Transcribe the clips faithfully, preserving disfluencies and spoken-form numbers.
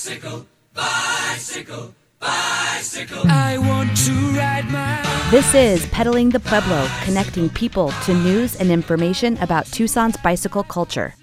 Bicycle, bicycle, bicycle. I want to ride my... This is Pedaling the Pueblo, connecting people to news and information about Tucson's bicycle culture.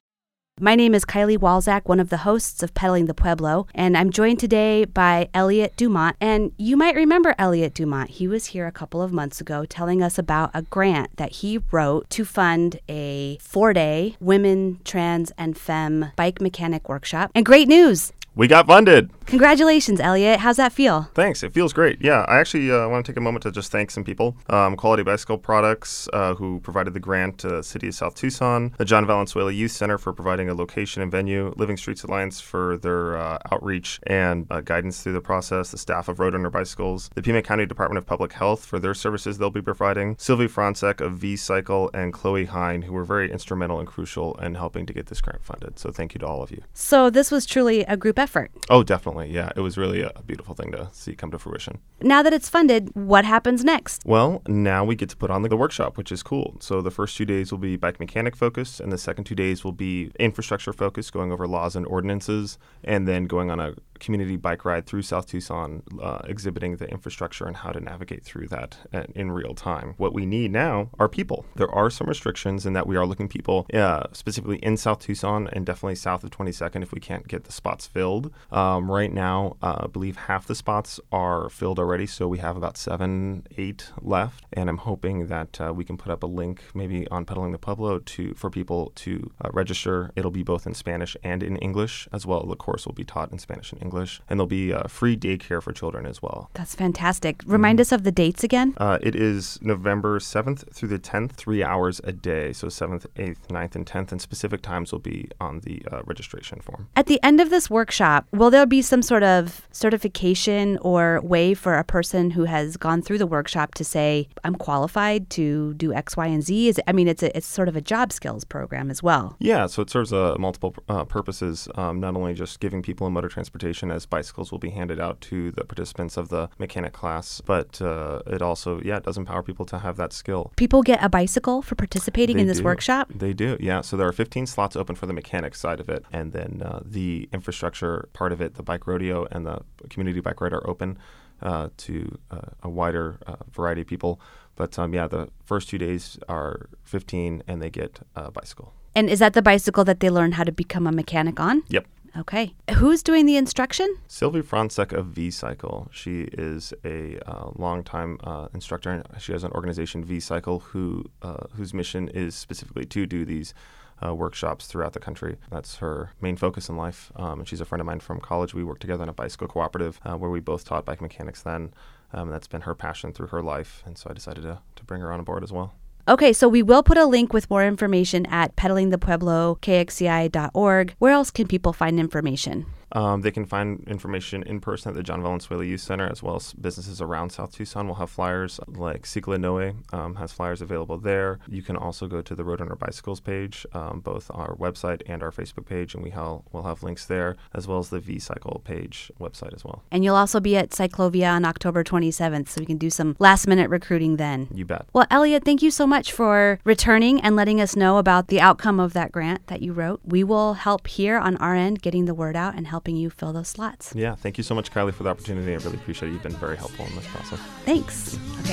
My name is Kylie Walzak, one of the hosts of Pedaling the Pueblo, and I'm joined today by Elliot Dumont. And you might remember Elliot Dumont. He was here a couple of months ago telling us about a grant that he wrote to fund a four-day women, trans, and femme bike mechanic workshop. And great news! We got funded. Congratulations, Elliot. How's that feel? Thanks. It feels great. Yeah, I actually uh, want to take a moment to just thank some people. Um, Quality Bicycle Products, uh, who provided the grant to the City of South Tucson, the John Valenzuela Youth Center for providing a location and venue, Living Streets Alliance for their uh, outreach and uh, guidance through the process, the staff of Roadrunner Bicycles, the Pima County Department of Public Health for their services they'll be providing, Sylvie Francek of V-Cycle, and Chloe Hine, who were very instrumental and crucial in helping to get this grant funded. So thank you to all of you. So this was truly a group effort. Oh, definitely. Yeah, it was really a beautiful thing to see come to fruition. Now that it's funded, what happens next? Well, now we get to put on the workshop, which is cool. So the first two days will be bike mechanic focused, and the second two days will be infrastructure focused, going over laws and ordinances, and then going on a community bike ride through South Tucson, uh, exhibiting the infrastructure and how to navigate through that in real time. What we need now are people. There are some restrictions in that we are looking people uh, specifically in South Tucson and definitely south of twenty-second if we can't get the spots filled. Um, right now, uh, I believe half the spots are filled already, so we have about seven, eight left, and I'm hoping that uh, we can put up a link maybe on Pedaling the Pueblo to for people to uh, register. It'll be both in Spanish and in English as well. The course will be taught in Spanish and English. English, and there'll be uh, free daycare for children as well. That's fantastic. Remind mm. us of the dates again. Uh, it is November seventh through the tenth, three hours a day. So seventh, eighth, ninth, and tenth, and specific times will be on the uh, registration form. At the end of this workshop, will there be some sort of certification or way for a person who has gone through the workshop to say, I'm qualified to do X, Y, and Z? Is it, I mean, it's a, it's sort of a job skills program as well. Yeah, so it serves uh, multiple uh, purposes, um, not only just giving people in motor transportation as bicycles will be handed out to the participants of the mechanic class, but uh, it also, yeah, it does empower people to have that skill. People get a bicycle for participating they in this do. workshop? They do, yeah. So there are fifteen slots open for the mechanic side of it, and then uh, the infrastructure part of it, the bike rodeo and the community bike ride are open uh, to uh, a wider uh, variety of people. But um, yeah, the first two days are fifteen, and they get a bicycle. And is that the bicycle that they learn how to become a mechanic on? Yep. Okay. Who's doing the instruction? Sylvie Francek of V-Cycle. She is a uh, longtime uh, instructor. She has an organization, V-Cycle, who uh, whose mission is specifically to do these uh, workshops throughout the country. That's her main focus in life. Um, and she's a friend of mine from college. We worked together in a bicycle cooperative uh, where we both taught bike mechanics then. Um, and that's been her passion through her life. And so I decided to, to bring her on board as well. Okay, so we will put a link with more information at pedaling the pueblo k x c i dot org. Where else can people find information? Um, they can find information in person at the John Valenzuela Youth Center, as well as businesses around South Tucson will have flyers, like Cicla Noe um, has flyers available there. You can also go to the Roadrunner Bicycles page, um, both our website and our Facebook page, and we ha- will have links there, as well as the V-Cycle page website as well. And you'll also be at Cyclovia on October twenty-seventh, so we can do some last-minute recruiting then. You bet. Well, Elliot, thank you so much for returning and letting us know about the outcome of that grant that you wrote. We will help here on our end, getting the word out and helping you fill those slots. Yeah, thank you so much, Kylie, for the opportunity. I really appreciate it. You've been very helpful in this process. Thanks. Okay.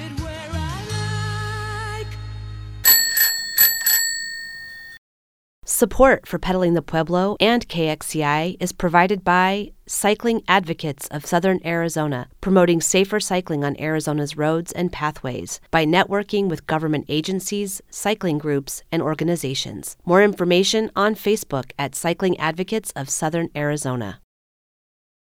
Support for Pedaling the Pueblo and K X C I is provided by Cycling Advocates of Southern Arizona, promoting safer cycling on Arizona's roads and pathways by networking with government agencies, cycling groups, and organizations. More information on Facebook at Cycling Advocates of Southern Arizona.